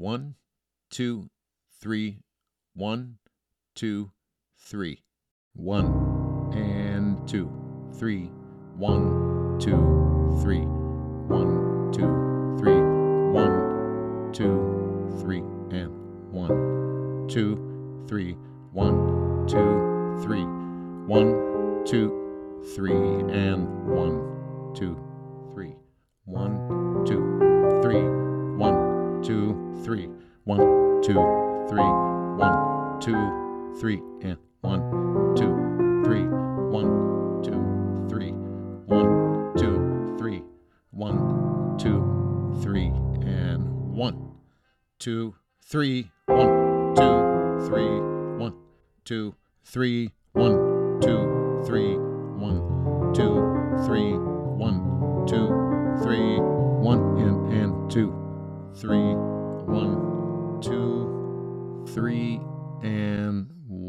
1, 2, 3, 1, 2, 3. 1 and 2, 3, 1, 2, 3, 1, 2, 3, 1, 2, 3, and 1, 2, 3, 1, 2, 3, 1, 2, 3, and 1, 2, 3, 1, 2, 3, 1, 2, 3, 1, 2, 3, 1, 2, 3, and 1, 2, 3, 1, 2, 3, 1, 2, 3, 1, 2, 3, and 1, 2, 3, 1, 2, 3, 1, 2, 3, 1, 2, 3, 1, 2, 3, 1, 2, 3, 1, and 2, 3, 1, 2, 3, and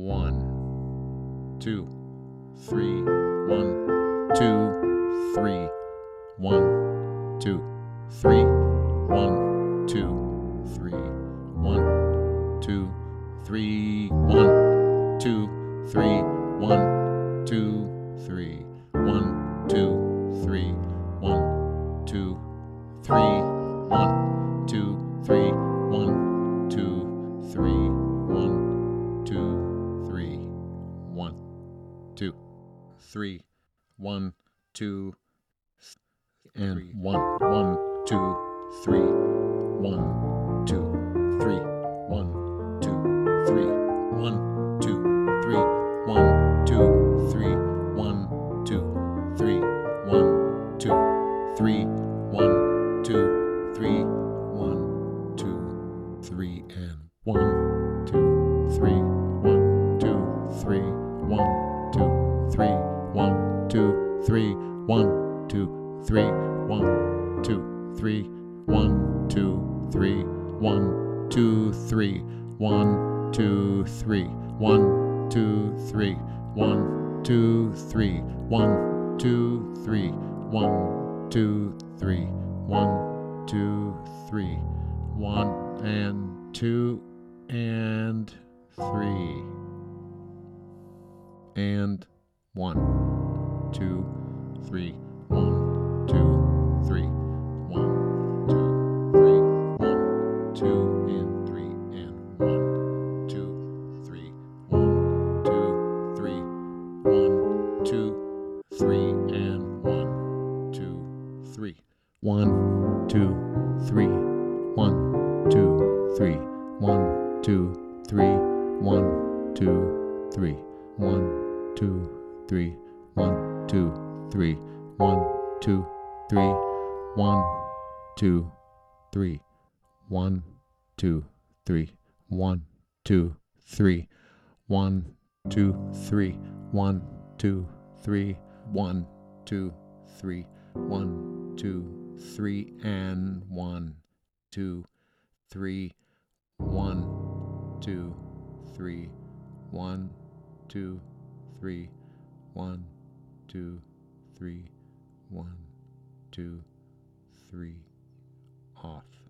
1, 2, 3, 1, 2, 3, 1, 2, 3, 1, 2, 3, 1, 2, 3, 1, 2, 3, 1, 2, 3, 1, 2, 3, 1, 2, 3, 1, 2, 3, 1, 2, 3, 1, 2, 3, 1, 2, 3, 1, 2, and 1, 1, 2, 3, 1, 2, 3, 1, 2, 3, 1, 2, 3, 1, 2, 3, 1, 2, 3, 1, 2, 3, 1, 2, 3, 1, 2, 3, and 1, 2, 3, 1, 2, 3, 1, 2, 3, 1, 2, 3, 1, 2, 3, 1, 2, 3, 1, 2, 3, 1, 2, 3, 1, 2, 3, 1, 2, 3, 1, 2, 3, 1, 2, 3, 1, 2, 3, 1, 2, 3, 1, and 2, and 3, and 1, 2, 3, 1, 2, 3, 1, 2, 3, 1, 2, and 3, and 1, 2, 3, 1, 2, 3, 1, 2, 3, and 1, 2, 3, 1, 2, 3, 1, 2, 3, 1, 2, 3, 1, 2, 3, 1, 2, 3, 1, 2, 3, 1, 2, 3, 1, 2, 3, 1, 2, 3, 1, 2, 3, 1, 2, 3, 1, 2, 3, 1, 2, 3, 1, 2, 3, and 1, 2, 3, 1, 2, 3, 1, 2, 3, 1, 2, 3, 1, 2, 3, off.